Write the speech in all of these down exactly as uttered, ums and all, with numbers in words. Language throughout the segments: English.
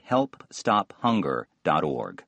help stop hunger dot org.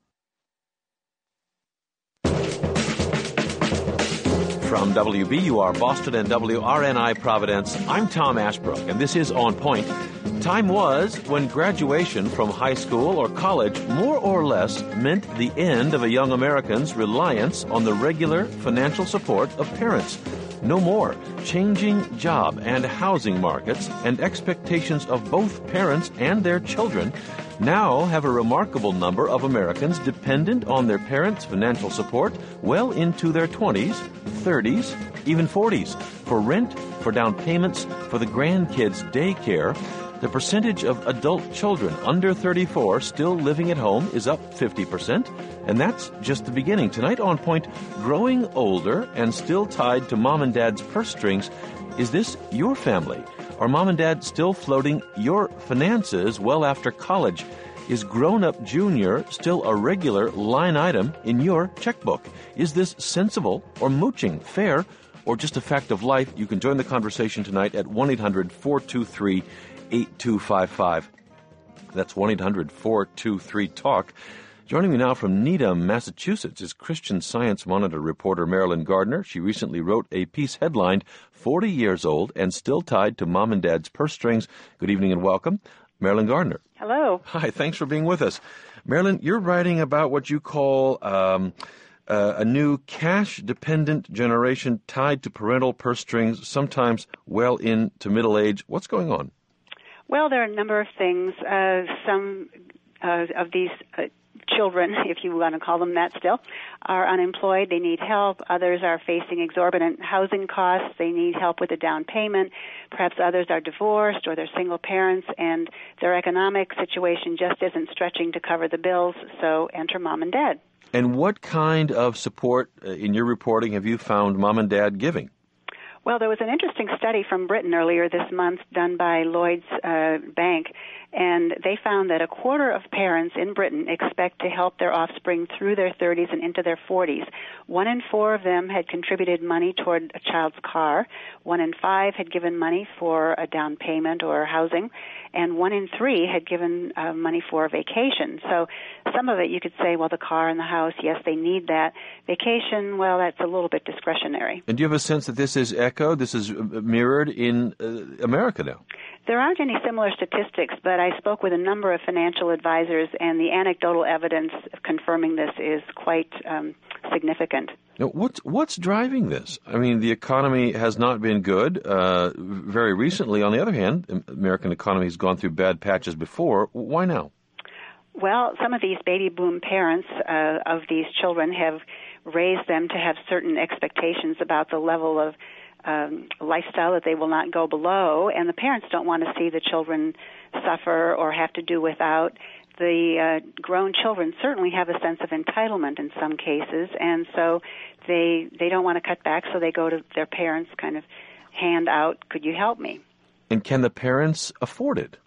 From W B U R Boston and W R N I Providence, I'm Tom Ashbrook, and this is On Point. Time was when graduation from high school or college more or less meant the end of a young American's reliance on the regular financial support of parents. No more. Changing job and housing markets and expectations of both parents and their children now have a remarkable number of Americans dependent on their parents' financial support well into their twenties, thirties, even forties, for rent, for down payments, for the grandkids' daycare. The percentage of adult children under thirty-four still living at home is up fifty percent, and that's just the beginning. Tonight on Point, growing older and still tied to mom and dad's purse strings. Is this your family? Are mom and dad still floating your finances well after college? Is grown-up junior still a regular line item in your checkbook? Is this sensible or mooching, fair, or just a fact of life? You can join the conversation tonight at one eight hundred four two three eight two five five. That's one eight hundred four two three talk. Joining me now from Needham, Massachusetts, is Christian Science Monitor reporter Marilyn Gardner. She recently wrote a piece headlined, forty years old and still tied to mom and dad's purse strings. Good evening and welcome, Marilyn Gardner. Hello. Hi, thanks for being with us. Marilyn, you're writing about what you call um, uh, a new cash-dependent generation tied to parental purse strings, sometimes well into middle age. What's going on? Well, there are a number of things. Uh, some uh, of these uh, children, if you want to call them that still, are unemployed. They need help. Others are facing exorbitant housing costs. They need help with a down payment. Perhaps others are divorced or they're single parents, and their economic situation just isn't stretching to cover the bills, so enter mom and dad. And what kind of support uh, in your reporting have you found mom and dad giving? Well, there was an interesting study from Britain earlier this month done by Lloyd's uh, Bank, and they found that a quarter of parents in Britain expect to help their offspring through their thirties and into their forties. One in four of them had contributed money toward a child's car. One in five had given money for a down payment or housing, and one in three had given uh, money for a vacation. So some of it you could say, well, the car and the house, yes, they need that. Vacation, well, that's a little bit discretionary. And do you have a sense that this is echoed, this is mirrored in uh, America now? There aren't any similar statistics, but I spoke with a number of financial advisors, and the anecdotal evidence confirming this is quite um, significant. Now, what's, what's driving this? I mean, the economy has not been good uh, very recently. On the other hand, the American economy has gone through bad patches before. Why now? Well, some of these baby boom parents uh, of these children have raised them to have certain expectations about the level of Um, lifestyle that they will not go below, and the parents don't want to see the children suffer or have to do without. The uh, grown children certainly have a sense of entitlement in some cases, and so they they don't want to cut back, so they go to their parents, kind of hand out, could you help me? And can the parents afford it?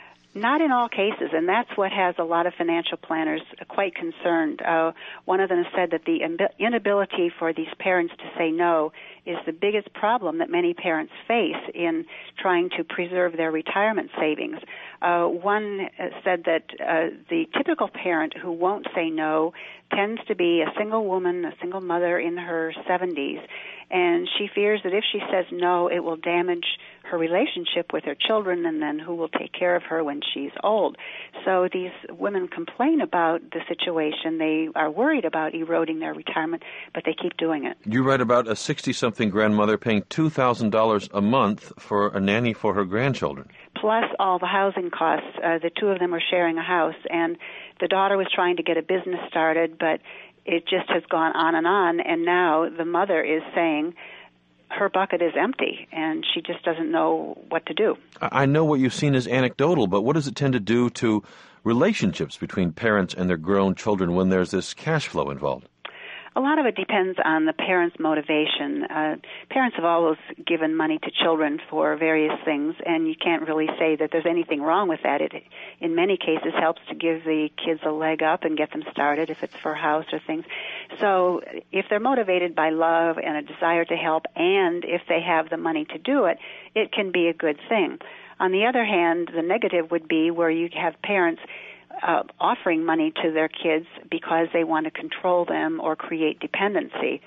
Not in all cases, and that's what has a lot of financial planners quite concerned. Uh, one of them said that the inability for these parents to say no is the biggest problem that many parents face in trying to preserve their retirement savings. Uh, one said that uh, the typical parent who won't say no tends to be a single woman, a single mother in her seventies, and she fears that if she says no, it will damage her relationship with her children, and then who will take care of her when she's old. So these women complain about the situation. They are worried about eroding their retirement, but they keep doing it. You write about a sixty-something grandmother paying two thousand dollars a month for a nanny for her grandchildren. Plus all the housing costs. Uh, the two of them are sharing a house, and the daughter was trying to get a business started, but it just has gone on and on, and now the mother is saying her bucket is empty, and she just doesn't know what to do. I know what you've seen is anecdotal, but what does it tend to do to relationships between parents and their grown children when there's this cash flow involved? A lot of it depends on the parents' motivation. Uh, parents have always given money to children for various things, and you can't really say that there's anything wrong with that. It, in many cases, helps to give the kids a leg up and get them started if it's for a house or things. So if they're motivated by love and a desire to help, and if they have the money to do it, it can be a good thing. On the other hand, the negative would be where you have parents uh, offering money to their kids because they want to control them or create dependency.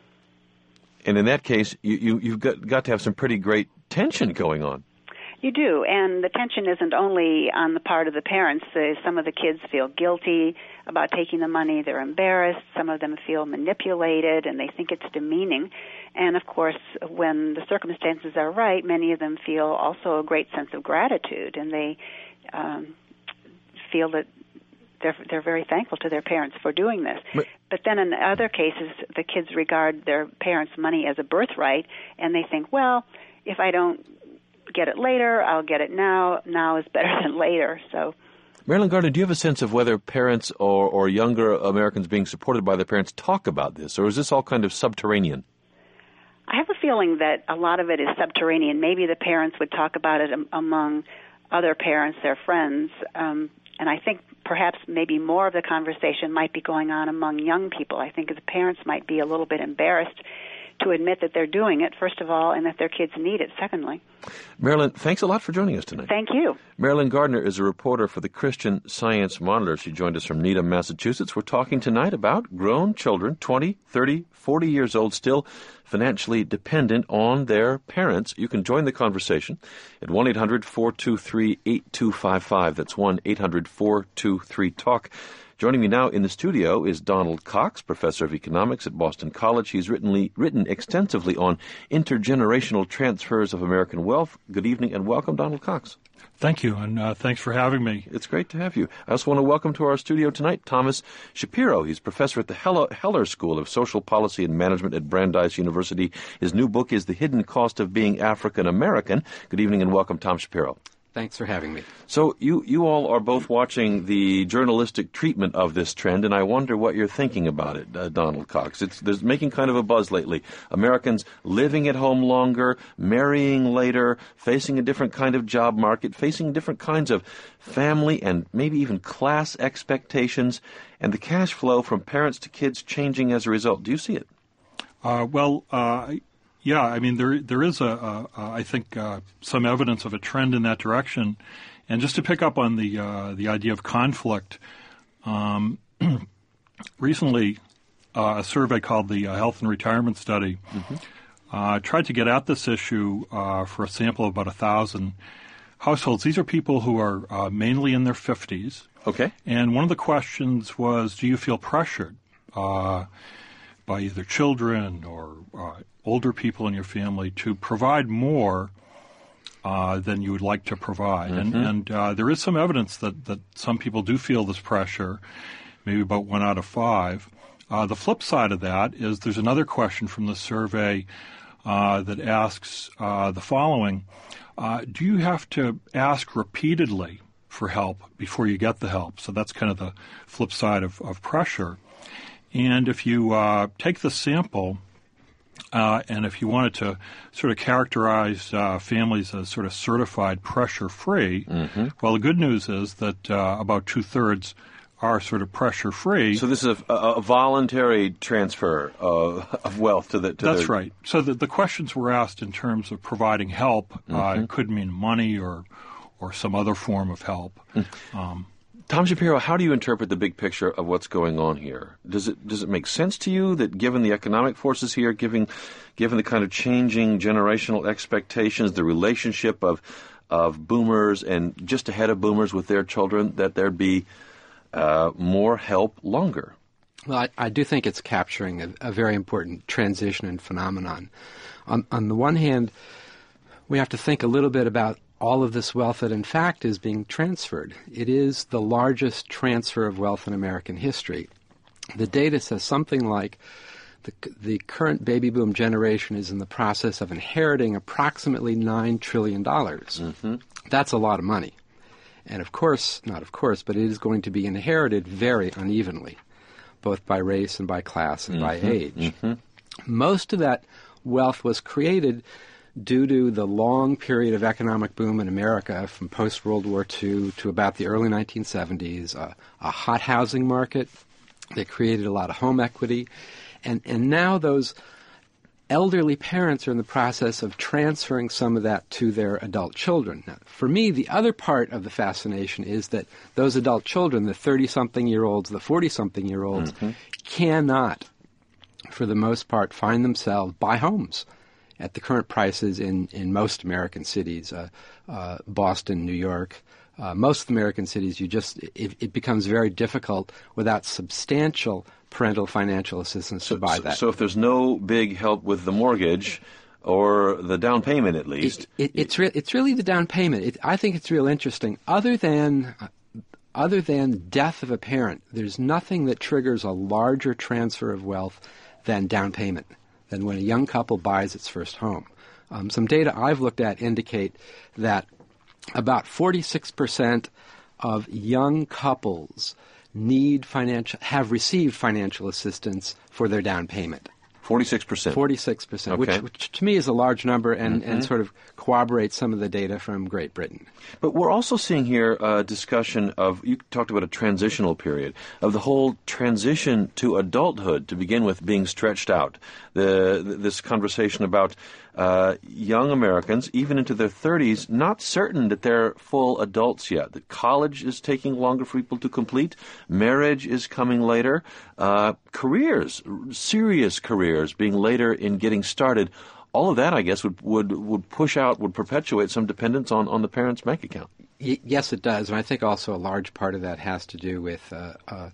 And in that case, you, you, you've got, got to have some pretty great tension going on. You do, and the tension isn't only on the part of the parents. Uh, some of the kids feel guilty about taking the money. They're embarrassed. Some of them feel manipulated, and they think it's demeaning. And, of course, when the circumstances are right, many of them feel also a great sense of gratitude, and they um, feel that they're, they're very thankful to their parents for doing this. But, but then in other cases, the kids regard their parents' money as a birthright, and they think, well, if I don't get it later, I'll get it now. Now is better than later. So, Marilyn Gardner, do you have a sense of whether parents or, or younger Americans being supported by their parents talk about this, or is this all kind of subterranean? I have a feeling that a lot of it is subterranean. Maybe the parents would talk about it among other parents, their friends, um, and I think perhaps maybe more of the conversation might be going on among young people. I think the parents might be a little bit embarrassed to admit that they're doing it, first of all, and that their kids need it, secondly. Marilyn, thanks a lot for joining us tonight. Thank you. Marilyn Gardner is a reporter for the Christian Science Monitor. She joined us from Needham, Massachusetts. We're talking tonight about grown children, twenty, thirty, forty years old, still financially dependent on their parents. You can join the conversation at one eight hundred four two three eight two five five. That's one eight hundred four two three talk. Joining me now in the studio is Donald Cox, professor of economics at Boston College. He's written, written extensively on intergenerational transfers of American wealth. Good evening and welcome, Donald Cox. Thank you, and uh, thanks for having me. It's great to have you. I also want to welcome to our studio tonight Thomas Shapiro. He's professor at the Heller School of Social Policy and Management at Brandeis University. His new book is The Hidden Cost of Being African American. Good evening and welcome, Tom Shapiro. Thanks for having me. So you, you all are both watching the journalistic treatment of this trend, and I wonder what you're thinking about it, uh, Donald Cox. It's there's making kind of a buzz lately. Americans living at home longer, marrying later, facing a different kind of job market, facing different kinds of family and maybe even class expectations, and the cash flow from parents to kids changing as a result. Do you see it? Uh, well, uh, yeah, I mean, there there is, a, a, a I think, uh, some evidence of a trend in that direction. And just to pick up on the uh, the idea of conflict, um, recently uh, a survey called the uh, Health and Retirement Study mm-hmm. uh, tried to get at this issue uh, for a sample of about one thousand households. These are people who are uh, mainly in their fifties. Okay. And one of the questions was, do you feel pressured uh, by either children or uh, older people in your family to provide more uh, than you would like to provide? Mm-hmm. And, and uh, there is some evidence that, that some people do feel this pressure, maybe about one out of five. Uh, the flip side of that is there's another question from the survey uh, that asks uh, the following. Uh, do you have to ask repeatedly for help before you get the help? So that's kind of the flip side of, of pressure. And if you uh, take the sample uh, and if you wanted to sort of characterize uh, families as sort of certified pressure-free, mm-hmm. well, the good news is that uh, about two-thirds are sort of pressure-free. So this is a, a voluntary transfer of, of wealth to the... To That's the... right. So the, the questions were asked in terms of providing help. Mm-hmm. Uh, it could mean money or or some other form of help. Mm-hmm. Um, Tom Shapiro, how do you interpret the big picture of what's going on here? Does it does it make sense to you that given the economic forces here, given given the kind of changing generational expectations, the relationship of of boomers and just ahead of boomers with their children, that there'd be uh, more help longer? Well, I, I do think it's capturing a, a very important transition and phenomenon. On, on the one hand, we have to think a little bit about all of this wealth that, in fact, is being transferred. It is the largest transfer of wealth in American history. The data says something like the, the current baby boom generation is in the process of inheriting approximately nine trillion dollars. Mm-hmm. That's a lot of money. And of course, not of course, but it is going to be inherited very unevenly, both by race and by class and mm-hmm. by age. Mm-hmm. Most of that wealth was created due to the long period of economic boom in America from post-World War Two to about the early nineteen seventies, uh, a hot housing market that created a lot of home equity. And, and now those elderly parents are in the process of transferring some of that to their adult children. Now, for me, the other part of the fascination is that those adult children, the thirty-something-year-olds, the forty-something-year-olds, mm-hmm. cannot, for the most part, find themselves buy homes at the current prices in, in most American cities, uh, uh, Boston, New York. Uh, most American cities, you just it, it becomes very difficult without substantial parental financial assistance so, to buy so, that. So if there's no big help with the mortgage or the down payment, at least, it, it, it's re- it's really the down payment. It, I think it's real interesting. Other than uh, other than death of a parent, there's nothing that triggers a larger transfer of wealth than down payment, than when a young couple buys its first home. Um, some data I've looked at indicate that about forty-six percent of young couples need financial have received financial assistance for their down payment. Forty-six percent. Forty-six percent, okay. which, which to me is a large number, and, mm-hmm. and sort of corroborates some of the data from Great Britain. But we're also seeing here a discussion of, you talked about a transitional period, of the whole transition to adulthood to begin with being stretched out. The, this conversation about uh, young Americans, even into their thirties, not certain that they're full adults yet, that college is taking longer for people to complete, marriage is coming later, uh, careers, serious careers being later in getting started. All of that, I guess, would, would, would push out, would perpetuate some dependence on, on the parent's bank account. Y- yes, it does. And I think also a large part of that has to do with uh, uh,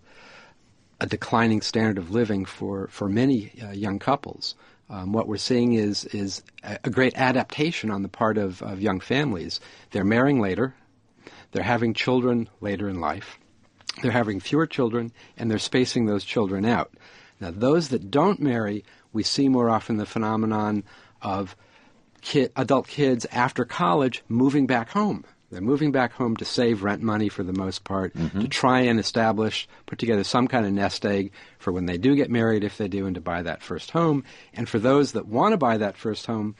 a declining standard of living for, for many uh, young couples. Um, what we're seeing is is a, a great adaptation on the part of, of young families. They're marrying later. They're having children later in life. They're having fewer children, and they're spacing those children out. Now, those that don't marry, we see more often the phenomenon of kid, adult kids after college moving back home. They're moving back home to save rent money for the most part, mm-hmm. to try and establish, put together some kind of nest egg for when they do get married, if they do, and to buy that first home. And for those that want to buy that first home,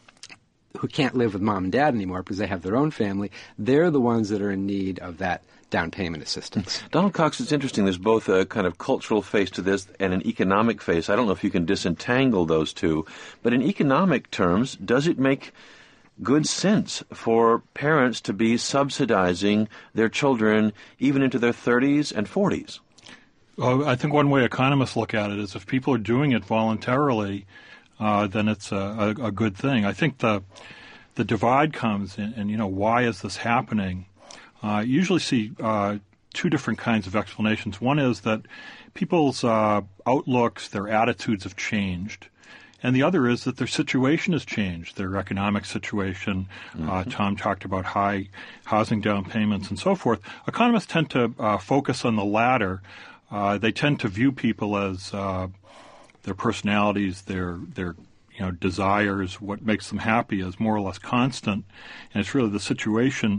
who can't live with mom and dad anymore because they have their own family, they're the ones that are in need of that down payment assistance. Donald Cox, it's interesting. There's both a kind of cultural face to this and an economic face. I don't know if you can disentangle those two. But in economic terms, does it make good sense for parents to be subsidizing their children even into their thirties and forties? Well, I think one way economists look at it is if people are doing it voluntarily, uh, then it's a, a, a good thing. I think the the divide comes in, and, you know, why is this happening? Uh, you usually see uh, two different kinds of explanations. One is that people's uh, outlooks, their attitudes have changed. And the other is that their situation has changed, their economic situation. Mm-hmm. Uh, Tom talked about high housing down payments and so forth. Economists tend to uh, focus on the latter. Uh, they tend to view people as uh, their personalities, their their you know desires, what makes them happy as more or less constant. And it's really the situation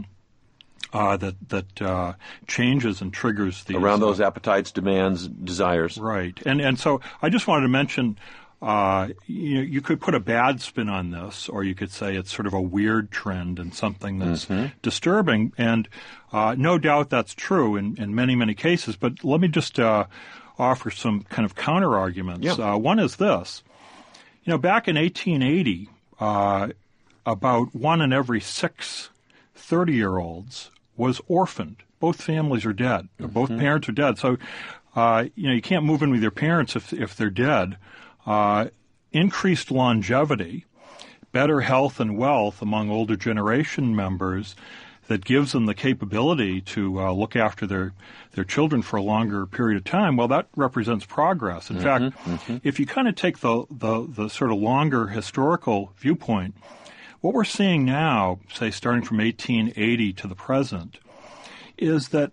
Uh, that that uh, changes and triggers these around those uh, appetites, demands, desires. Right, and and so I just wanted to mention, uh, you you could put a bad spin on this, or you could say it's sort of a weird trend and something that's mm-hmm. disturbing. And uh, no doubt that's true in, in many many cases. But let me just uh, offer some kind of counter arguments. Yeah. Uh, one is this: you know, back in eighteen eighty, uh, about one in every six thirty-year-olds was orphaned. Both families are dead. Mm-hmm. Both parents are dead. So, uh, you know, you can't move in with your parents if if they're dead. Uh, increased longevity, better health and wealth among older generation members that gives them the capability to uh, look after their, their children for a longer period of time, well, that represents progress. In mm-hmm. fact, mm-hmm. if you kind of take the, the, the sort of longer historical viewpoint, what we're seeing now, say starting from eighteen eighty to the present, is that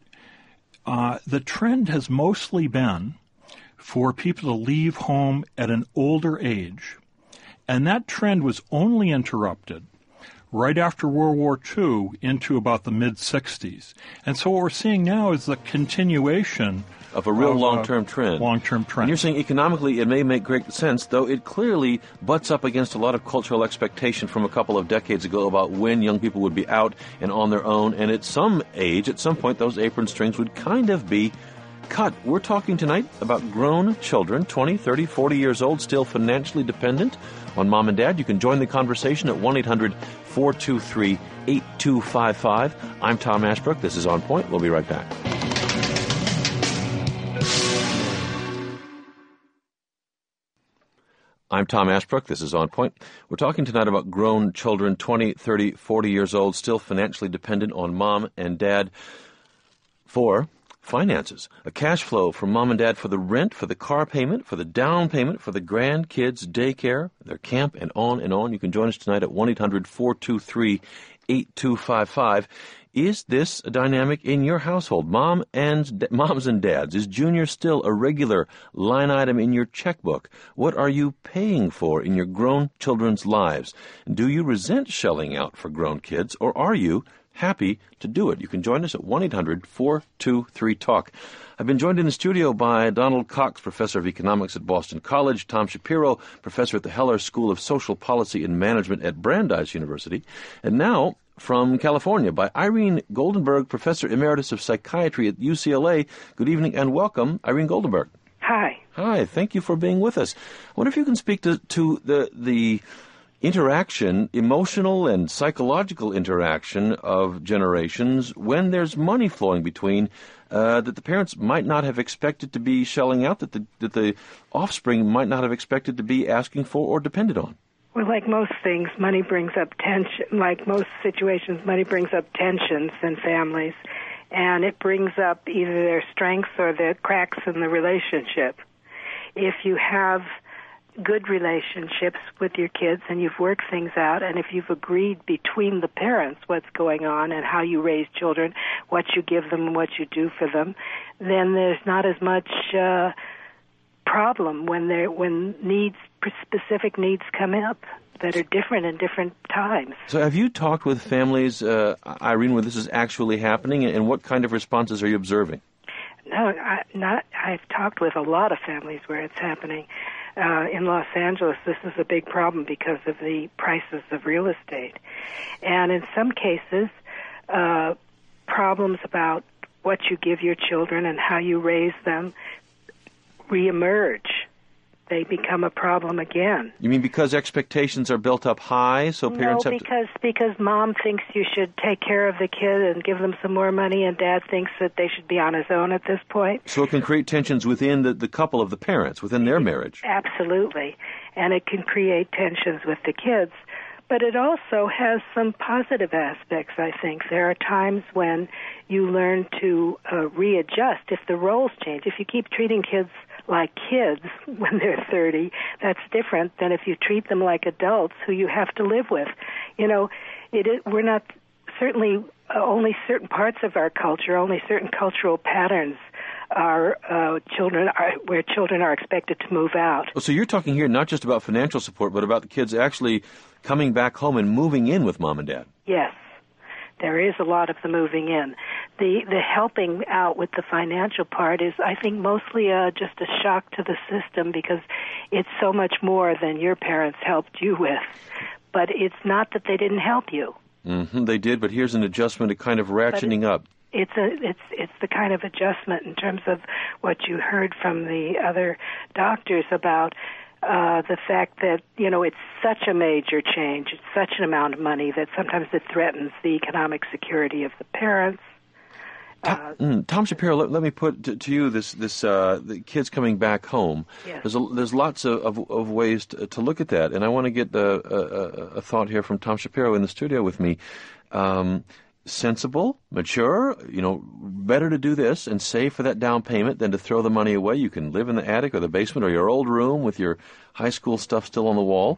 uh, the trend has mostly been for people to leave home at an older age. And that trend was only interrupted right after World War Two into about the mid-sixties. And so what we're seeing now is the continuation of a real of long-term a trend. Long-term trend. And you're saying economically it may make great sense, though it clearly butts up against a lot of cultural expectation from a couple of decades ago about when young people would be out and on their own. And at some age, at some point, those apron strings would kind of be cut. We're talking tonight about grown children, twenty, thirty, forty years old, still financially dependent on mom and dad. You can join the conversation at one eight hundred four two three eight two five five. I'm Tom Ashbrook. This is On Point. We'll be right back. I'm Tom Ashbrook. This is On Point. We're talking tonight about grown children, twenty, thirty, forty years old, still financially dependent on mom and dad for finances. A cash flow from mom and dad for the rent, for the car payment, for the down payment, for the grandkids' daycare, their camp, and on and on. You can join us tonight at one eight hundred four two three eight two five five. Is this a dynamic in your household? Mom and moms and dads, is Junior still a regular line item in your checkbook? What are you paying for in your grown children's lives? Do you resent shelling out for grown kids, or are you happy to do it? You can join us at one eight hundred four two three talk. I've been joined in the studio by Donald Cox, professor of economics at Boston College, Tom Shapiro, professor at the Heller School of Social Policy and Management at Brandeis University, and now from California by Irene Goldenberg, professor emeritus of psychiatry at U C L A. Good evening and welcome, Irene Goldenberg. Hi. Hi, thank you for being with us. I wonder if you can speak to, to the the interaction, emotional and psychological interaction of generations when there's money flowing between uh, that the parents might not have expected to be shelling out, that the, that the offspring might not have expected to be asking for or depended on. Well, like most things, money brings up tension. Like most situations, money brings up tensions in families, and it brings up either their strengths or the cracks in the relationship. If you have good relationships with your kids and you've worked things out, and if you've agreed between the parents what's going on and how you raise children, what you give them and what you do for them, then there's not as much uh, problem when there when needs specific needs come up that are different in different times. So have you talked with families, uh, Irene, where this is actually happening, and what kind of responses are you observing? No, I, not. I've talked with a lot of families where it's happening. Uh, in Los Angeles, this is a big problem because of the prices of real estate. And in some cases, uh, problems about what you give your children and how you raise them reemerge. They become a problem again. You mean because expectations are built up high, so parents no, have to... because because mom thinks you should take care of the kid and give them some more money, and dad thinks that they should be on his own at this point. So it can create tensions within the, the couple of the parents, within their marriage. Absolutely. And it can create tensions with the kids. But it also has some positive aspects, I think. There are times when you learn to uh, readjust if the roles change. If you keep treating kids like kids when they're thirty, that's different than if you treat them like adults who you have to live with. You know, it is, we're not, certainly uh, only certain parts of our culture, only certain cultural patterns are uh, children are where children are expected to move out. Oh, so you're talking here not just about financial support, but about the kids actually coming back home and moving in with mom and dad. Yes. There is a lot of the moving in. The the helping out with the financial part is, I think, mostly uh, just a shock to the system because it's so much more than your parents helped you with. But it's not that they didn't help you. Mm-hmm, they did, but here's an adjustment, a kind of ratcheting it, up. It's a it's it's the kind of adjustment in terms of what you heard from the other doctors about. Uh, the fact that, you know, it's such a major change, it's such an amount of money that sometimes it threatens the economic security of the parents. Uh, Tom, Tom Shapiro, let, let me put to, to you this this uh, the kids coming back home. Yes. There's a, there's lots of, of, of ways to, to look at that, and I want to get a, a, a thought here from Tom Shapiro in the studio with me. Um, sensible, mature, you know, better to do this and save for that down payment than to throw the money away. You can live in the attic or the basement or your old room with your high school stuff still on the wall.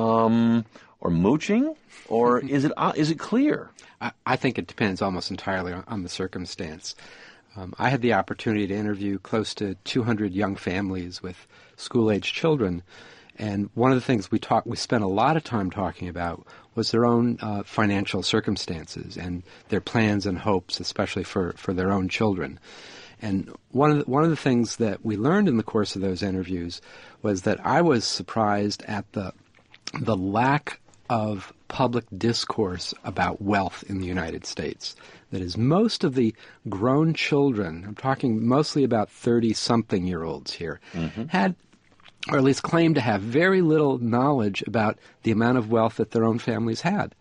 Um, or mooching? Or is it uh, is it clear? I, I think it depends almost entirely on, on the circumstance. Um, I had the opportunity to interview close to two hundred young families with school-age children, and one of the things we talk, we spent a lot of time talking about was their own uh, financial circumstances and their plans and hopes, especially for, for their own children. And one of the, one of the things that we learned in the course of those interviews was that I was surprised at the the lack of public discourse about wealth in the United States. That is, most of the grown children, I'm talking mostly about thirty-something-year-olds here, mm-hmm. had, or at least claimed to have, very little knowledge about the amount of wealth that their own families had.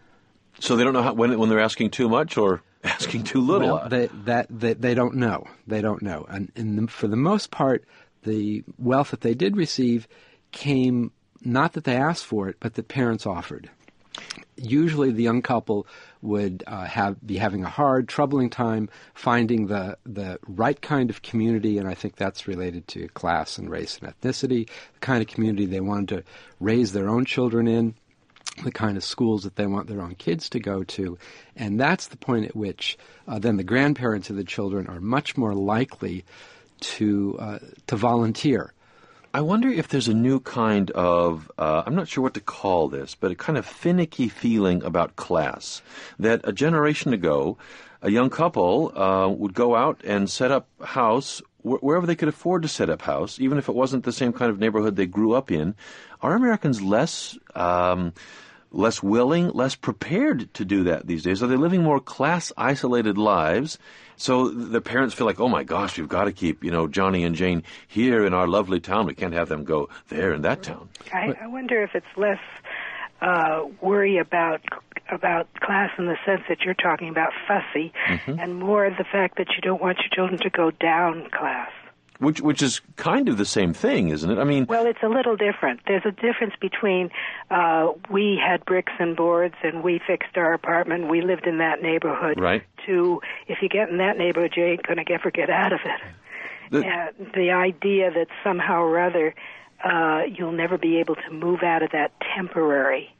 So they don't know how, when when they're asking too much or asking too little? Well, they, that, they, they don't know. They don't know. And in the, for the most part, the wealth that they did receive came, not that they asked for it, but that parents offered. Usually the young couple would uh, have be having a hard, troubling time finding the, the right kind of community, and I think that's related to class and race and ethnicity, the kind of community they wanted to raise their own children in, the kind of schools that they want their own kids to go to. And that's the point at which uh, then the grandparents of the children are much more likely to uh, to volunteer. I wonder if there's a new kind of, uh, I'm not sure what to call this, but a kind of finicky feeling about class. That a generation ago, a young couple uh, would go out and set up house wh- wherever they could afford to set up house, even if it wasn't the same kind of neighborhood they grew up in. Are Americans less um, less willing, less prepared to do that these days? Are they living more class-isolated lives? So their parents feel like, oh my gosh, we've got to keep, you know, Johnny and Jane here in our lovely town. We can't have them go there in that town. I, I wonder if it's less uh, worry about about class in the sense that you're talking about, fussy, mm-hmm. and more the fact that you don't want your children to go down class. Which which is kind of the same thing, isn't it? I mean, well, it's a little different. There's a difference between uh, we had bricks and boards and we fixed our apartment, we lived in that neighborhood, right, to if you get in that neighborhood, you ain't going to ever get out of it. The, uh, the idea that somehow or other uh, you'll never be able to move out of that temporary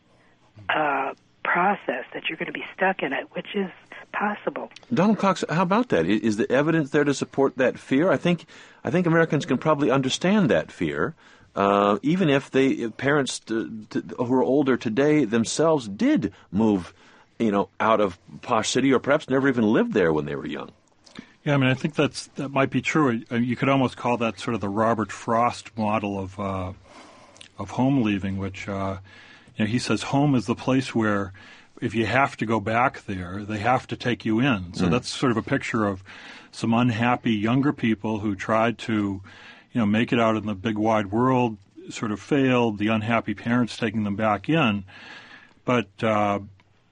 uh, process, that you're going to be stuck in it, which is possible. Donald Cox, how about that? Is the evidence there to support that fear? I think I think Americans can probably understand that fear, uh, even if they if parents to, to, who are older today themselves did move, you know, out of posh city or perhaps never even lived there when they were young. Yeah, I mean, I think that's that might be true. You could almost call that sort of the Robert Frost model of uh, of home leaving, which uh, you know, he says home is the place where if you have to go back there, they have to take you in. So mm. that's sort of a picture of some unhappy younger people who tried to, you know, make it out in the big wide world, sort of failed, the unhappy parents taking them back in. But uh,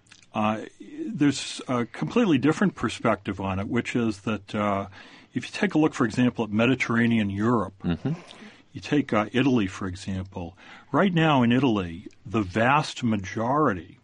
uh, there's a completely different perspective on it, which is that uh, if you take a look, for example, at Mediterranean Europe, mm-hmm. you take uh, Italy, for example. Right now in Italy, the vast majority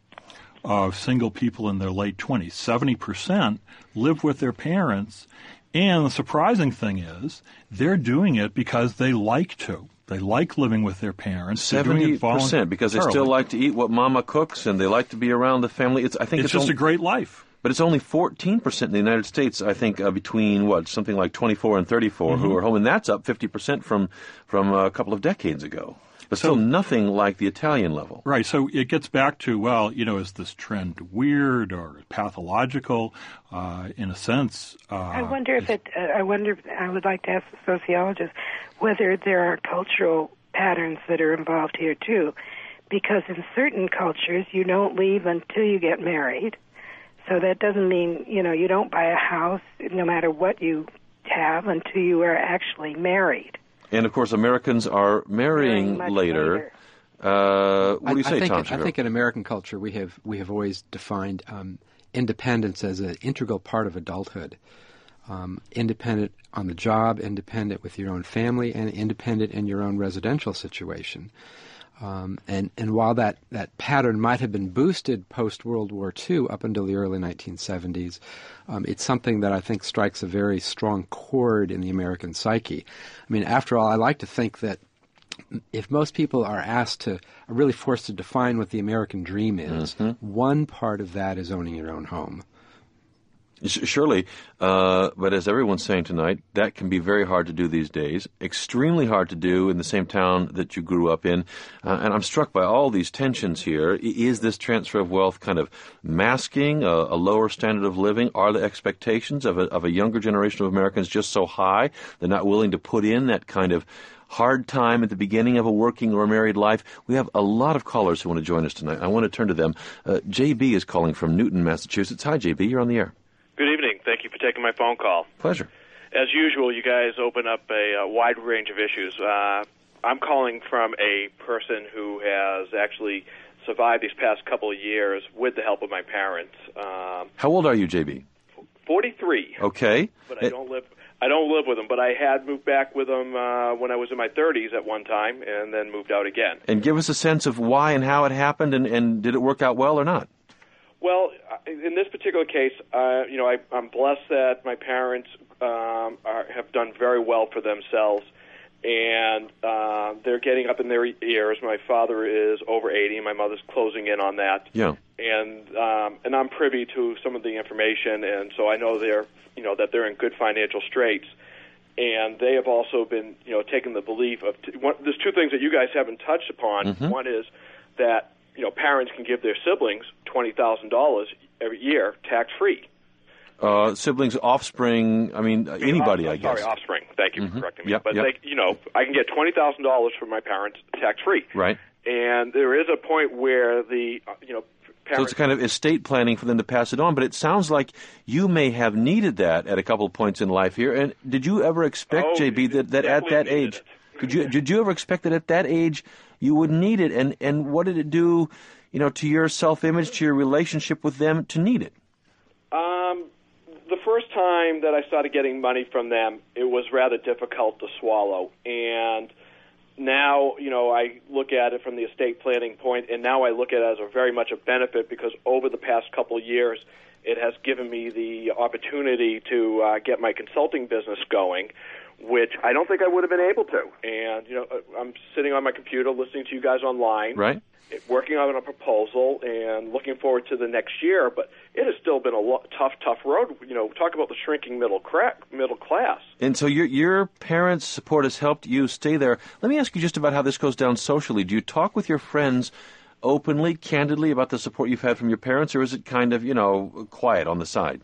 of single people in their late twenties, seventy percent, live with their parents. And the surprising thing is they're doing it because they like to. They like living with their parents. seventy percent because they still like to eat what mama cooks and they like to be around the family. It's, I think it's, it's just only, a great life. But it's only fourteen percent in the United States, I think, uh, between, what, something like twenty-four and thirty-four mm-hmm. who are home. And that's up fifty percent from, from a couple of decades ago. But still so, nothing like the Italian level. Right. So it gets back to, well, you know, is this trend weird or pathological? Uh, in a sense. Uh, I wonder if it, uh, I wonder, I would like to ask the sociologist whether there are cultural patterns that are involved here too. Because in certain cultures, you don't leave until you get married. So that doesn't mean, you know, you don't buy a house no matter what you have until you are actually married. And, of course, Americans are marrying later. later. Uh, what do you I, say, I think, Tom? I think in American culture we have we have always defined um, independence as an integral part of adulthood. Um, independent on the job, independent with your own family, and independent in your own residential situation. Um, and, and while that, that pattern might have been boosted post-World War Two up until the early nineteen seventies, um, it's something that I think strikes a very strong chord in the American psyche. I mean, after all, I like to think that if most people are asked to, are really forced to define what the American dream is, mm-hmm. one part of that is owning your own home. Surely, uh, but as everyone's saying tonight, that can be very hard to do these days, extremely hard to do in the same town that you grew up in. Uh, and I'm struck by all these tensions here. Is this transfer of wealth kind of masking a, a lower standard of living? Are the expectations of a, of a younger generation of Americans just so high they're not willing to put in that kind of hard time at the beginning of a working or a married life? We have a lot of callers who want to join us tonight. I want to turn to them. Uh, J B is calling from Newton, Massachusetts. Hi, J B. You're on the air. Good evening. Thank you for taking my phone call. Pleasure. As usual, you guys open up a, a wide range of issues. Uh, I'm calling from a person who has actually survived these past couple of years with the help of my parents. Um, How old are you, J B? forty-three. Okay. But I don't live. I don't live with them, but I had moved back with them uh, when I was in my thirties at one time, and then moved out again. And give us a sense of why and how it happened, and, and did it work out well or not? Well, in this particular case, uh, you know, I, I'm blessed that my parents um, are, have done very well for themselves, and uh, they're getting up in their years. My father is over eighty, and my mother's closing in on that. Yeah. And um, and I'm privy to some of the information, and so I know they're, you know, that they're in good financial straits. And they have also been, you know, taking the belief of t- one, there's two things that you guys haven't touched upon. Mm-hmm. One is that, you know, parents can give their siblings twenty thousand dollars every year tax-free. Uh, siblings, offspring, I mean, uh, anybody, off, I guess. Sorry, offspring. Thank you mm-hmm. for correcting me. Yep, but, yep. they, you know, I can get twenty thousand dollars from my parents tax-free. Right. And there is a point where the, uh, you know, parents... So it's kind of estate planning for them to pass it on, but it sounds like you may have needed that at a couple of points in life here. And did you ever expect, oh, J B, that, that at that age... It. Could you did you ever expect that at that age you would need it, and and what did it do, you know, to your self-image, to your relationship with them, to need it? Um, the first time that I started getting money from them, it was rather difficult to swallow, and now, you know, I look at it from the estate planning point, and now I look at it as a very much a benefit because over the past couple of years, it has given me the opportunity to uh, get my consulting business going, which I don't think I would have been able to. And, you know, I'm sitting on my computer listening to you guys online. Right. Working on a proposal and looking forward to the next year, but it has still been a lo- tough, tough road. You know, talk about the shrinking middle cra- middle class. And so your your parents' support has helped you stay there. Let me ask you just about how this goes down socially. Do you talk with your friends openly, candidly about the support you've had from your parents, or is it kind of, you know, quiet on the side?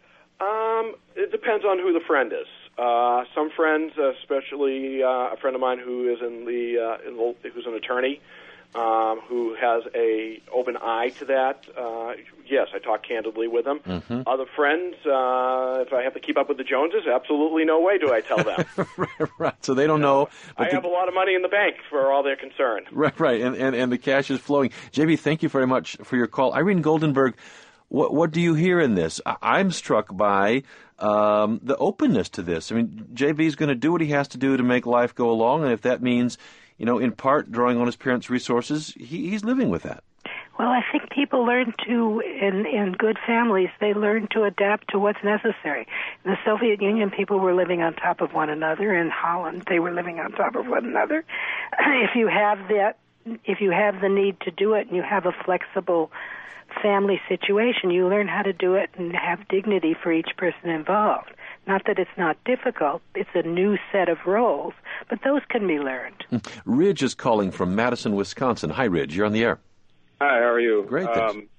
Um, it depends on who the friend is. Uh, some friends, especially uh, a friend of mine who is in the, uh, in the who's an attorney, um, who has a open eye to that. Uh, yes, I talk candidly with them. Mm-hmm. Other friends, uh, if I have to keep up with the Joneses, absolutely no way do I tell them. right, right. So they don't know. But I the, have a lot of money in the bank for all they're concerned. Right, right, and, and, and the cash is flowing. J B, thank you very much for your call. Irene Goldenberg, what, what do you hear in this? I, I'm struck by um, the openness to this. I mean, J B is going to do what he has to do to make life go along, and if that means, you know, in part drawing on his parents' resources, he, he's living with that. Well, I think people learn to, in, in good families, they learn to adapt to what's necessary. In the Soviet Union, people were living on top of one another. In Holland, they were living on top of one another. If you have that, if you have the need to do it and you have a flexible family situation, you learn how to do it and have dignity for each person involved. Not that it's not difficult, it's a new set of roles, but those can be learned. Ridge is calling from Madison, Wisconsin. Hi, Ridge. You're on the air. Hi, how are you? Great, thanks. Um,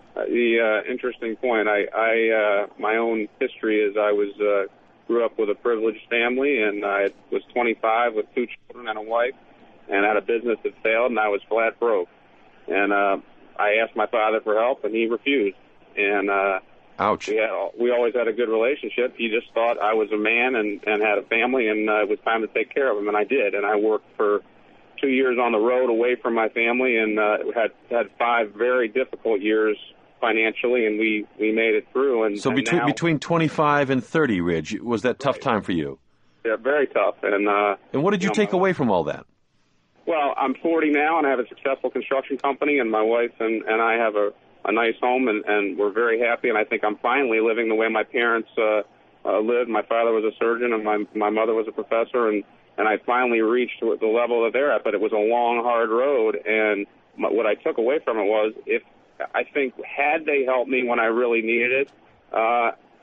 the uh, interesting point, I, I uh, my own history is I was uh, grew up with a privileged family, and I was twenty-five with two children and a wife, and had a business that failed, and I was flat broke. And uh, I asked my father for help, and he refused. And uh, Ouch. We, had, we always had a good relationship. He just thought I was a man and, and had a family, and uh, it was time to take care of him, and I did. And I worked for two years on the road away from my family, and uh, had had five very difficult years financially, and we, we made it through. And so and between now, between twenty-five and thirty, Ridge, was that tough time for you? Yeah, very tough. And uh, and what did you, you know, take my, away from all that? Well, I'm forty now, and I have a successful construction company, and my wife and, and I have a, a nice home, and, and we're very happy, and I think I'm finally living the way my parents uh, uh, lived. My father was a surgeon, and my my mother was a professor, and, and I finally reached the level that they're at, but it was a long, hard road, and my, what I took away from it was, if I think had they helped me when I really needed it, uh,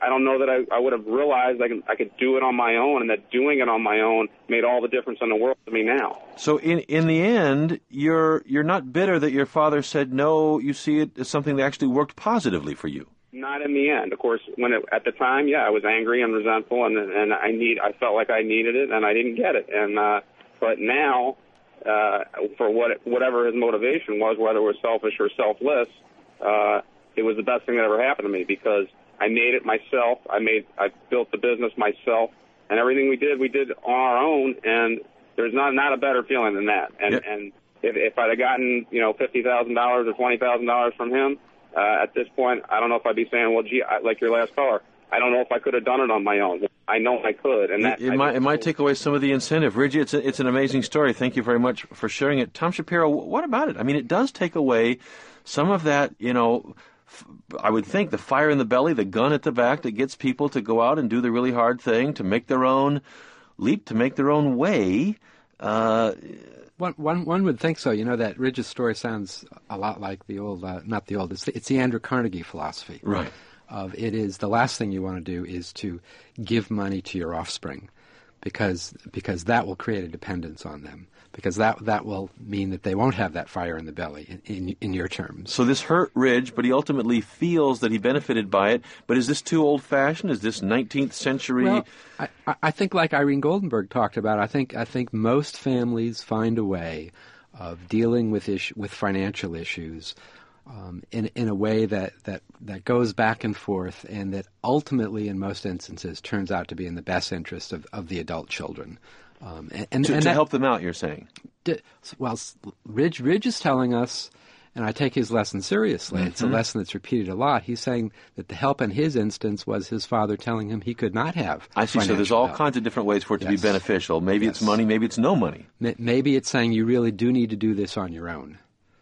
I don't know that I, I would have realized I, can, I could do it on my own, and that doing it on my own made all the difference in the world to me now. So in in the end, you're you're not bitter that your father said no. You see it as something that actually worked positively for you. Not in the end. Of course, when it, at the time, yeah, I was angry and resentful, and and I need I felt like I needed it, and I didn't get it. And uh, but now, uh, for what whatever his motivation was, whether it was selfish or selfless, uh, it was the best thing that ever happened to me, because I made it myself. I made I built the business myself, and everything we did, we did on our own. And there's not not a better feeling than that. And yep. and if, if I'd have gotten you know fifty thousand dollars or twenty thousand dollars from him. Uh, at this point, I don't know if I'd be saying, well, gee, I, like your last caller, I don't know if I could have done it on my own. I know I could. And that, it, it might it might take away some of the incentive. Reggie, it's, a, it's an amazing story. Thank you very much for sharing it. Tom Shapiro, what about it? I mean, it does take away some of that, you know, f- I would think the fire in the belly, the gun at the back that gets people to go out and do the really hard thing, to make their own leap, to make their own way. Uh One, one, one would think so. You know, that Ridge's story sounds a lot like the old, uh, not the old, it's the, it's the Andrew Carnegie philosophy. Right. Of it is, the last thing you want to do is to give money to your offspring, because because that will create a dependence on them, because that that will mean that they won't have that fire in the belly, in, in, in your terms. So this hurt Ridge, but he ultimately feels that he benefited by it. But is this too old-fashioned? Is this nineteenth century? Well, I, I think like Irene Goldenberg talked about, I think I think most families find a way of dealing with issue, with financial issues um, in in a way that, that, that goes back and forth, and that ultimately, in most instances, turns out to be in the best interest of, of the adult children. Um, and, and, to and to that, help them out, you're saying? d- well, Ridge Ridge is telling us, and I take his lesson seriously. Mm-hmm. It's a lesson that's repeated a lot. He's saying that the help in his instance was his father telling him he could not have. I see. So there's all help. kinds of different ways for it to Yes. be beneficial. Maybe Yes. it's money, maybe it's no money. Maybe it's saying you really do need to do this on your own.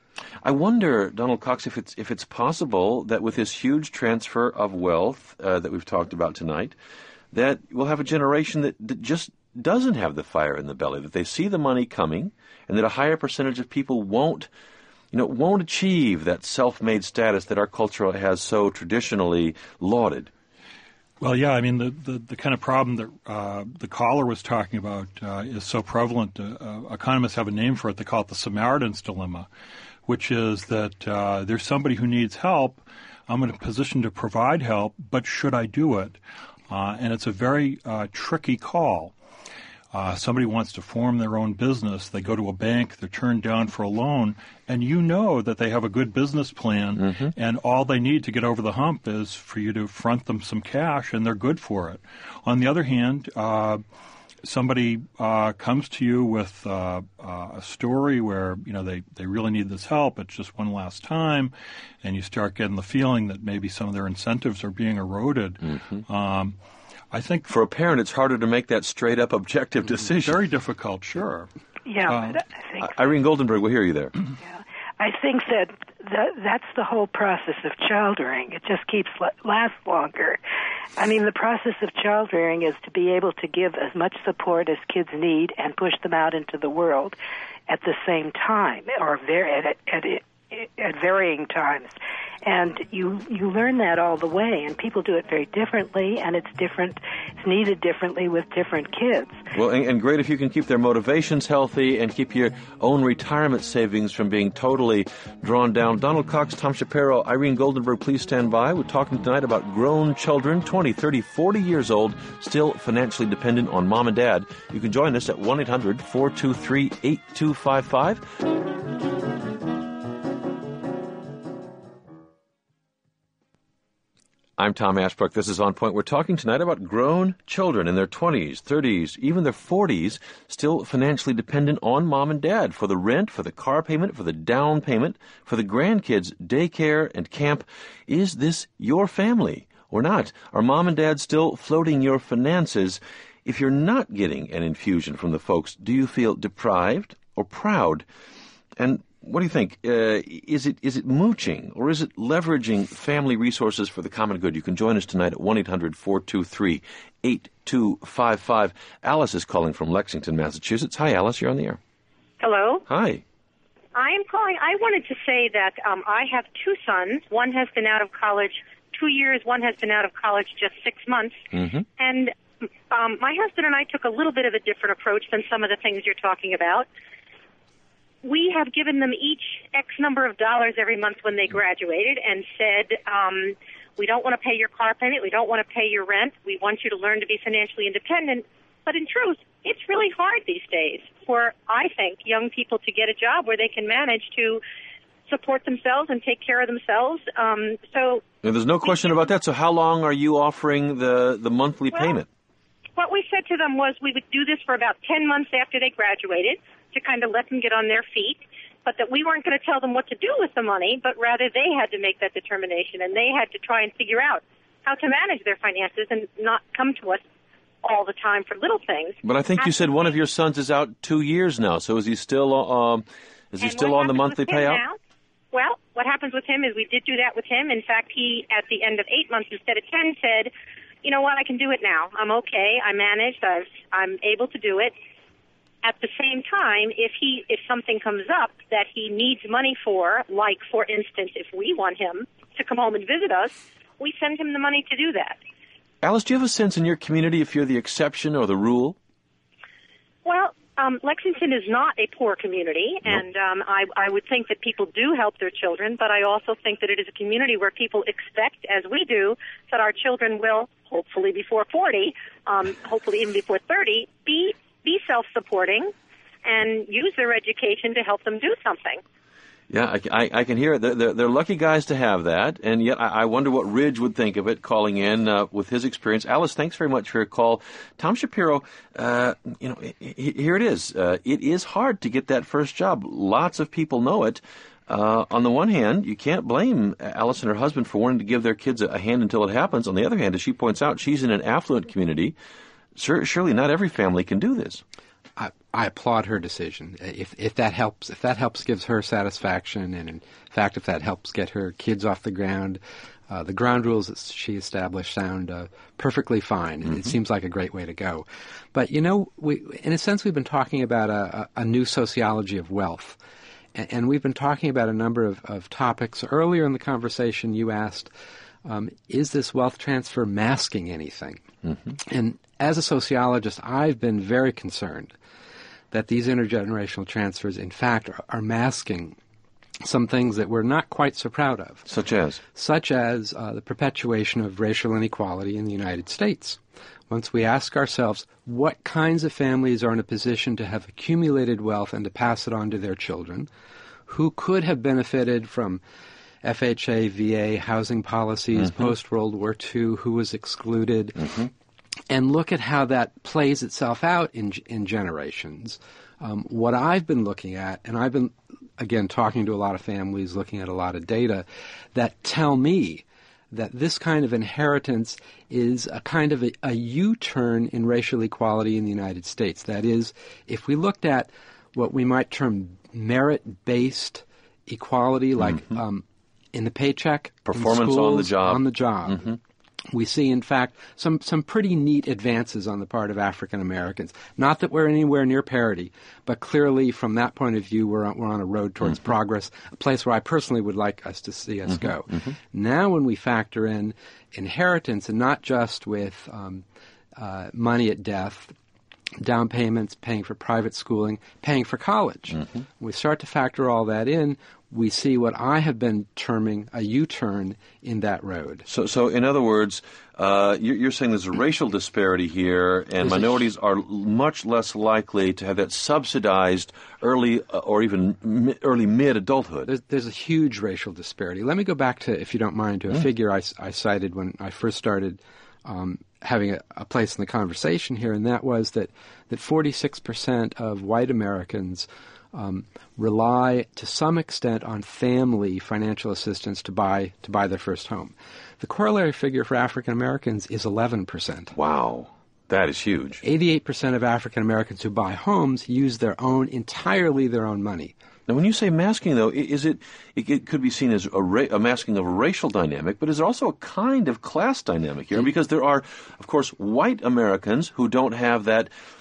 I wonder, Donald Cox, if it's if it's possible that with this huge transfer of wealth uh, that we've talked about tonight, that we'll have a generation that, that just doesn't have the fire in the belly, that they see the money coming, and that a higher percentage of people won't, you know, won't achieve that self-made status that our culture has so traditionally lauded. Well, yeah, I mean, the, the, the kind of problem that uh, the caller was talking about uh, is so prevalent. Uh, uh, economists have a name for it. They call it the Samaritan's Dilemma, which is that uh, there's somebody who needs help. I'm in a position to provide help, but should I do it? Uh, and it's a very uh, tricky call. Uh, somebody wants to form their own business. They go to a bank. They're turned down for a loan. And you know that they have a good business plan, mm-hmm. and all they need to get over the hump is for you to front them some cash, and they're good for it. On the other hand, uh, somebody uh, comes to you with uh, uh, a story where, you know, they, they really need this help. It's just one last time, and you start getting the feeling that maybe some of their incentives are being eroded. Mm-hmm. Um I think for a parent, it's harder to make that straight-up objective decision. Very difficult, sure. Yeah, uh, but I think Irene Goldenberg, we'll hear you there. Yeah, I think that, that that's the whole process of child rearing. It just keeps lasts longer. I mean, the process of child rearing is to be able to give as much support as kids need and push them out into the world at the same time, or very, at, at, at varying times. And you you learn that all the way, and people do it very differently, and it's different, it's needed differently with different kids. Well, and, and great if you can keep their motivations healthy and keep your own retirement savings from being totally drawn down. Donald Cox, Tom Shapiro, Irene Goldenberg, please stand by. We're talking tonight about grown children, twenty, thirty, forty years old, still financially dependent on mom and dad. You can join us at one eight hundred four two three eight two five five. I'm Tom Ashbrook. This is On Point. We're talking tonight about grown children in their twenties, thirties, even their forties, still financially dependent on mom and dad for the rent, for the car payment, for the down payment, for the grandkids' daycare and camp. Is this your family or not? Are mom and dad still floating your finances? If you're not getting an infusion from the folks, do you feel deprived or proud? And what do you think? Uh, is it is it mooching, or is it leveraging family resources for the common good? You can join us tonight at one eight hundred four two three eight two five five. Alice is calling from Lexington, Massachusetts. Hi, Alice. You're on the air. Hello. Hi. I am calling. I wanted to say that um, I have two sons. One has been out of college two years. One has been out of college just six months. Mm-hmm. And um, my husband and I took a little bit of a different approach than some of the things you're talking about. We have given them each X number of dollars every month when they graduated and said, um, we don't want to pay your car payment. We don't want to pay your rent. We want you to learn to be financially independent. But in truth, it's really hard these days for, I think, young people to get a job where they can manage to support themselves and take care of themselves. Um, so and there's no question about that. So how long are you offering the, the monthly well, payment? What we said to them was we would do this for about ten months after they graduated to kind of let them get on their feet, but that we weren't going to tell them what to do with the money, but rather they had to make that determination, and they had to try and figure out how to manage their finances and not come to us all the time for little things. But I think you said one of your sons is out two years now, so is he still um, is he and still on the monthly payout? Now, well, what happens with him is we did do that with him. In fact, he, at the end of eight months instead of ten, said, you know what, I can do it now. I'm okay. I managed. I've, I'm able to do it. At the same time, if he if something comes up that he needs money for, like, for instance, if we want him to come home and visit us, we send him the money to do that. Alice, do you have a sense in your community if you're the exception or the rule? Well, um, Lexington is not a poor community, Nope. and um, I, I would think that people do help their children, but I also think that it is a community where people expect, as we do, that our children will, hopefully before forty, um, hopefully even before thirty, be be self-supporting and use their education to help them do something. Yeah, I, I, I can hear it. They're, they're, they're lucky guys to have that, and yet I, I wonder what Ridge would think of it, calling in uh, with his experience. Alice, thanks very much for your call. Tom Shapiro, uh, you know, here it is. Uh, it is hard to get that first job. Lots of people know it. Uh, on the one hand, you can't blame Alice and her husband for wanting to give their kids a, a hand until it happens. On the other hand, as she points out, she's in an affluent community. Sur- surely not every family can do this. I, I applaud her decision. If if that helps, if that helps gives her satisfaction, and in fact, if that helps get her kids off the ground, uh, the ground rules that she established sound uh, perfectly fine. Mm-hmm. It seems like a great way to go. But you know, we in a sense we've been talking about a, a, a new sociology of wealth, and, and we've been talking about a number of, of topics. Earlier in the conversation, you asked, um, "Is this wealth transfer masking anything?" Mm-hmm. And as a sociologist, I've been very concerned that these intergenerational transfers, in fact, are, are masking some things that we're not quite so proud of. Such as? Such as uh, the perpetuation of racial inequality in the United States. Once we ask ourselves what kinds of families are in a position to have accumulated wealth and to pass it on to their children, who could have benefited from F H A, V A, housing policies mm-hmm. post-World War Two, who was excluded, mm-hmm. and look at how that plays itself out in in generations. Um, what I've been looking at, and I've been, again, talking to a lot of families, looking at a lot of data, that tell me that this kind of inheritance is a kind of a, a U-turn in racial equality in the United States. That is, if we looked at what we might term merit-based equality, like mm-hmm. um, in the paycheck, performance in schools, on the job, on the job. Mm-hmm. We see, in fact, some, some pretty neat advances on the part of African Americans. Not that we're anywhere near parity, but clearly from that point of view, we're on, we're on a road towards mm-hmm. progress, a place where I personally would like us to see us mm-hmm. go. Mm-hmm. Now when we factor in inheritance, and not just with um, uh, money at death, down payments, paying for private schooling, paying for college, mm-hmm. we start to factor all that in, we see what I have been terming a U-turn in that road. So, so in other words, uh, you're, you're saying there's a racial disparity here, and there's minorities a, are much less likely to have that subsidized early uh, or even mi- early mid-adulthood. There's, there's a huge racial disparity. Let me go back to, if you don't mind, to a mm. figure I, I cited when I first started um, having a, a place in the conversation here, and that was that, that forty-six percent of white Americans Um, rely to some extent on family financial assistance to buy to buy their first home. The corollary figure for African Americans is eleven percent. Wow, that is huge. eighty-eight percent of African Americans who buy homes use their own, entirely their own money. Now, when you say masking, though, is it, it, it could be seen as a, ra- a masking of a racial dynamic, but is there also a kind of class dynamic here? Because there are, of course, white Americans who don't have that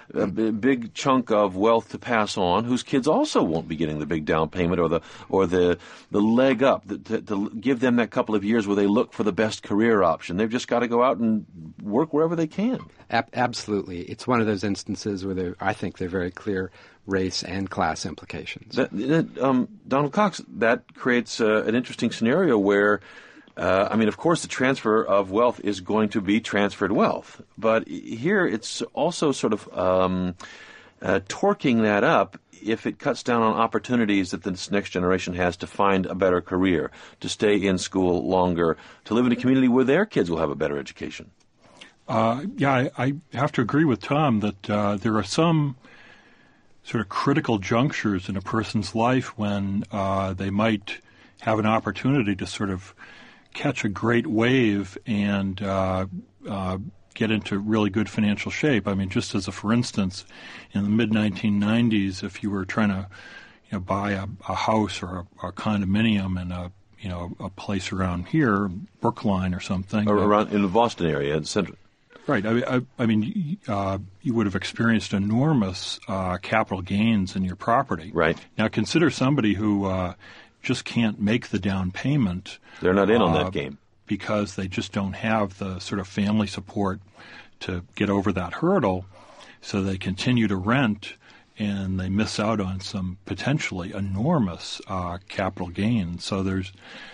a b- big chunk of wealth to pass on, whose kids also won't be getting the big down payment or the or the the leg up that, to, to give them that couple of years where they look for the best career option. They've just got to go out and work wherever they can. Ab- absolutely. It's one of those instances where there, I think there are very clear race and class implications. That, that, um, Donald Cox, that creates uh, an interesting scenario where, uh, I mean, of course, the transfer of wealth is going to be transferred wealth. But here it's also sort of um, uh, torquing that up if it cuts down on opportunities that this next generation has to find a better career, to stay in school longer, to live in a community where their kids will have a better education. Uh, yeah, I, I have to agree with Tom that uh, there are some sort of critical junctures in a person's life when uh, they might have an opportunity to sort of catch a great wave and uh, uh, get into really good financial shape. I mean, just as a for instance, in the mid nineteen nineties, if you were trying to you know, buy a, a house or a, a condominium in a you know a place around here, Brookline or something, or around in the Boston area, in Central. Right. I, I, I mean, uh, you would have experienced enormous uh, capital gains in your property. Right. Now, consider somebody who uh, just can't make the down payment. They're not in uh, on that game. Because they just don't have the sort of family support to get over that hurdle. So they continue to rent, and they miss out on some potentially enormous uh, capital gains. So there's...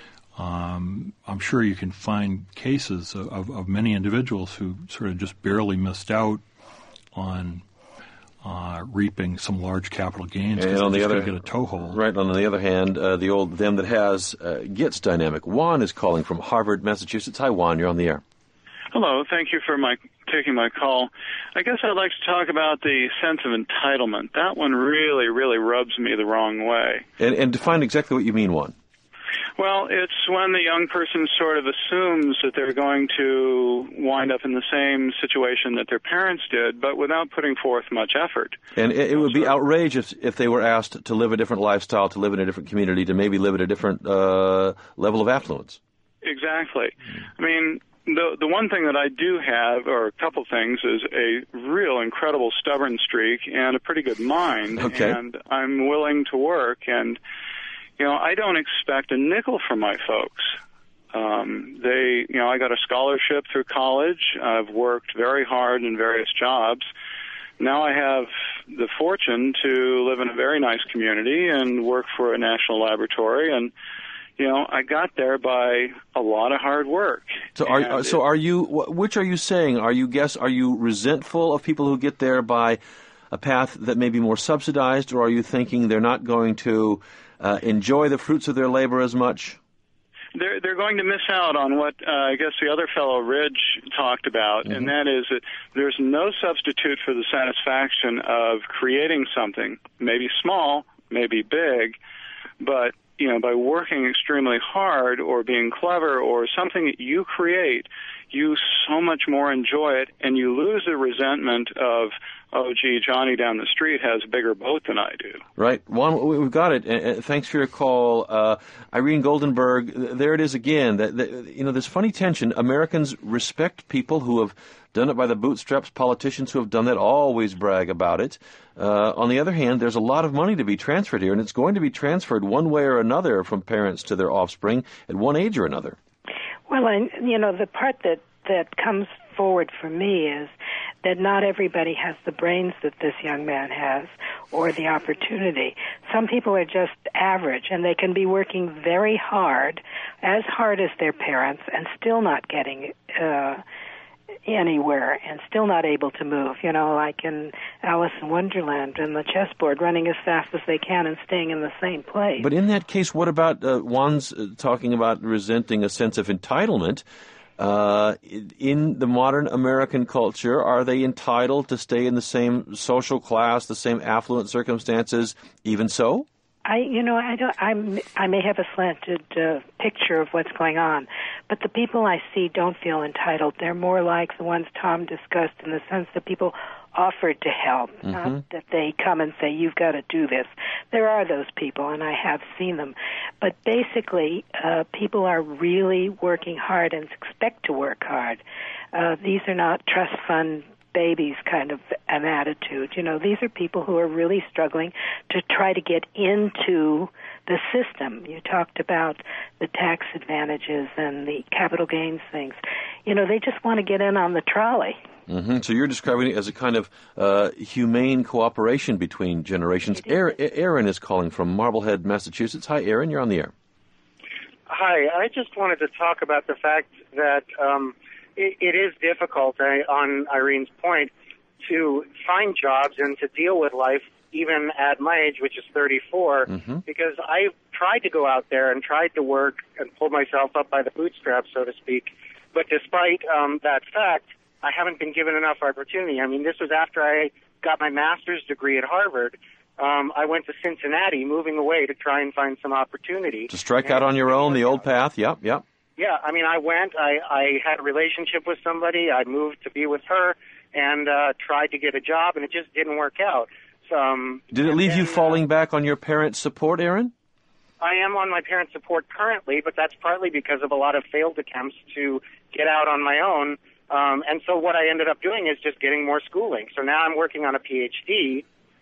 Um, I'm sure you can find cases of, of, of many individuals who sort of just barely missed out on uh, reaping some large capital gains. And on the other, get a toehold. Right. On the other hand, uh, the old them that has uh, gets dynamic. Juan is calling from Harvard, Massachusetts. Hi, Juan. You're on the air. Hello. Thank you for my taking my call. I guess I'd like to talk about the sense of entitlement. That one really, really rubs me the wrong way. And, and define exactly what you mean, Juan. Well, it's when the young person sort of assumes that they're going to wind up in the same situation that their parents did, but without putting forth much effort. And it, it would be outrageous if they were asked to live a different lifestyle, to live in a different community, to maybe live at a different uh, level of affluence. Exactly. I mean, the the one thing that I do have, or a couple things, is a real incredible stubborn streak and a pretty good mind. Okay. And I'm willing to work, and you know, I don't expect a nickel from my folks. Um, they, you know, I got a scholarship through college. I've worked very hard in various jobs. Now I have the fortune to live in a very nice community and work for a national laboratory. And, you know, I got there by a lot of hard work. So are, so are you, which are you saying? Are you guess, are you resentful of people who get there by a path that may be more subsidized, or are you thinking they're not going to Uh, enjoy the fruits of their labor as much? They're they're going to miss out on what uh, I guess the other fellow, Ridge, talked about, mm-hmm. and that is that there's no substitute for the satisfaction of creating something, maybe small, maybe big, but you know, by working extremely hard or being clever or something that you create, you so much more enjoy it, and you lose the resentment of, oh, gee, Johnny down the street has a bigger boat than I do. Right. Juan, we've got it. Uh, thanks for your call. Uh, Irene Goldenberg, there it is again. That, that, you know, there's funny tension. Americans respect people who have done it by the bootstraps. Politicians who have done that always brag about it. Uh, on the other hand, there's a lot of money to be transferred here, and it's going to be transferred one way or another from parents to their offspring at one age or another. Well, and, you know, the part that, that comes forward for me is that not everybody has the brains that this young man has or the opportunity. Some people are just average, and they can be working very hard, as hard as their parents, and still not getting uh, anywhere and still not able to move, you know, like in Alice in Wonderland and the chessboard, running as fast as they can and staying in the same place. But in that case, what about uh, Juan's uh, talking about resenting a sense of entitlement? Uh, in the modern American culture, are they entitled to stay in the same social class, the same affluent circumstances, even so? I, you know, I don't. I'm. I may have a slanted uh, picture of what's going on, but the people I see don't feel entitled. They're more like the ones Tom discussed, in the sense that people offered to help, mm-hmm. not that they come and say, "You've got to do this." There are those people, and I have seen them. But basically, uh, people are really working hard and expect to work hard. Uh, these are not trust fund babies kind of an attitude. You know, these are people who are really struggling to try to get into the system. You talked about the tax advantages and the capital gains things. You know, they just want to get in on the trolley. Mm-hmm. So you're describing it as a kind of uh, humane cooperation between generations. Aaron, Aaron is calling from Marblehead, Massachusetts. Hi, Aaron. You're on the air. Hi. I just wanted to talk about the fact that um, it, it is difficult, I, on Irene's point, to find jobs and to deal with life even at my age, which is thirty-four, mm-hmm. because I tried to go out there and tried to work and pull myself up by the bootstraps, so to speak. But despite um, that fact, I haven't been given enough opportunity. I mean, this was after I got my master's degree at Harvard. Um, I went to Cincinnati, moving away to try and find some opportunity. To strike and out on your own, the old path, yep, yep. Yeah, I mean, I went, I, I had a relationship with somebody, I moved to be with her, and uh, tried to get a job, and it just didn't work out. So, um, Did it leave then, you falling uh, back on your parents' support, Aaron? I am on my parents' support currently, but that's partly because of a lot of failed attempts to get out on my own. Um, and so what I ended up doing is just getting more schooling. So now I'm working on a P H D,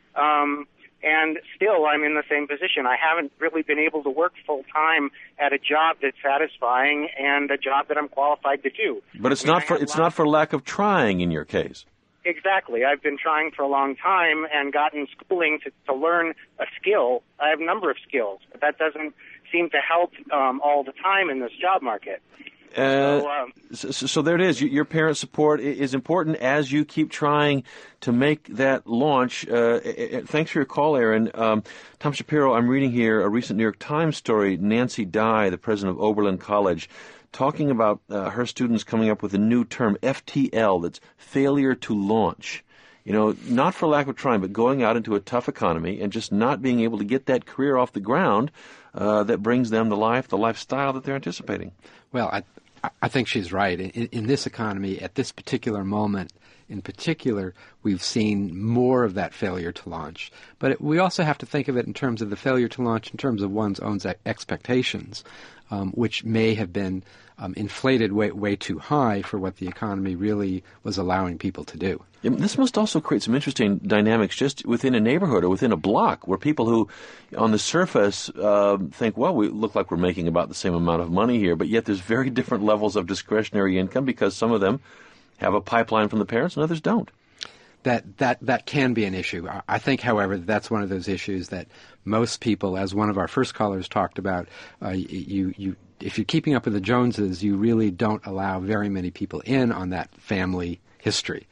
um, and still I'm in the same position. I haven't really been able to work full-time at a job that's satisfying and a job that I'm qualified to do. But it's I mean, not for it's not for lack of trying in your case. Exactly. I've been trying for a long time and gotten schooling to, to learn a skill. I have a number of skills, but that doesn't seem to help um, all the time in this job market. Uh, so, um, so, so there it is. Your parent support is important as you keep trying to make that launch. Uh, thanks for your call, Aaron. Um, Tom Shapiro, I'm reading here a recent New York Times story. Nancy Dye, the president of Oberlin College, talking about uh, her students coming up with a new term, F T L, that's failure to launch. You know, not for lack of trying, but going out into a tough economy and just not being able to get that career off the ground uh, that brings them the life, the lifestyle that they're anticipating. Well, I I think she's right. In, in this economy, at this particular moment, in particular, we've seen more of that failure to launch. But it, we also have to think of it in terms of the failure to launch in terms of one's own expectations, um, which may have been um, inflated way, way too high for what the economy really was allowing people to do. This must also create some interesting dynamics just within a neighborhood or within a block where people who, on the surface, uh, think, well, we look like we're making about the same amount of money here, but yet there's very different levels of discretionary income because some of them have a pipeline from the parents and others don't. That that that can be an issue. I think, however, that's one of those issues that most people, as one of our first callers talked about, uh, you you if you're keeping up with the Joneses, you really don't allow very many people in on that family history.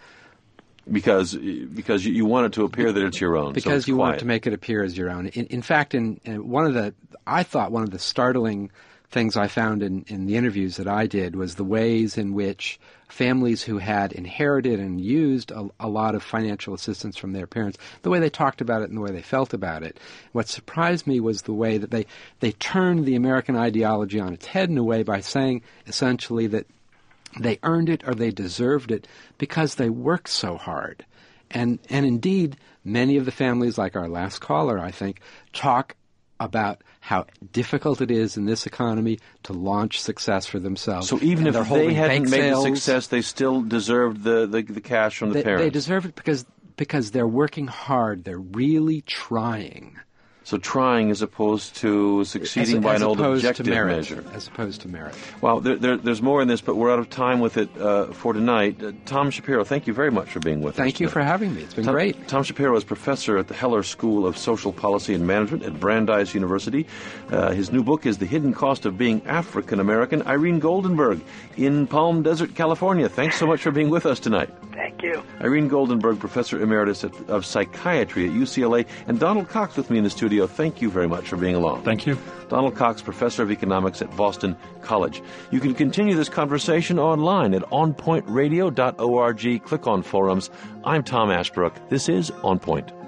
Because because you want it to appear that it's your own. Because so you quiet. want to make it appear as your own. In, in fact, in, in one of the I thought one of the startling things I found in, in the interviews that I did was the ways in which families who had inherited and used a, a lot of financial assistance from their parents, the way they talked about it and the way they felt about it. What surprised me was the way that they, they turned the American ideology on its head in a way by saying essentially that they earned it or they deserved it because they worked so hard. And and indeed, many of the families, like our last caller, I think, talk about how difficult it is in this economy to launch success for themselves. So even and if they hadn't made sales, the success, they still deserved the, the, the cash from the they, parents. They deserve it because because they're working hard. They're really trying. So trying as opposed to succeeding as, by as an old objective merit, measure. As opposed to merit. Well, there, there, there's more in this, but we're out of time with it uh, for tonight. Uh, Tom Shapiro, thank you very much for being with thank us. Thank you tonight. for having me. It's been Tom, great. Tom Shapiro is professor at the Heller School of Social Policy and Management at Brandeis University. Uh, his new book is The Hidden Cost of Being African American. Irene Goldenberg in Palm Desert, California. Thanks so much for being with us tonight. Thank you. Irene Goldenberg, professor emeritus at, of psychiatry at U C L A, and Donald Cox with me in the studio. Thank you very much for being along. Thank you. Donald Cox, professor of economics at Boston College. You can continue this conversation online at on point radio dot org. Click on forums. I'm Tom Ashbrook. This is On Point.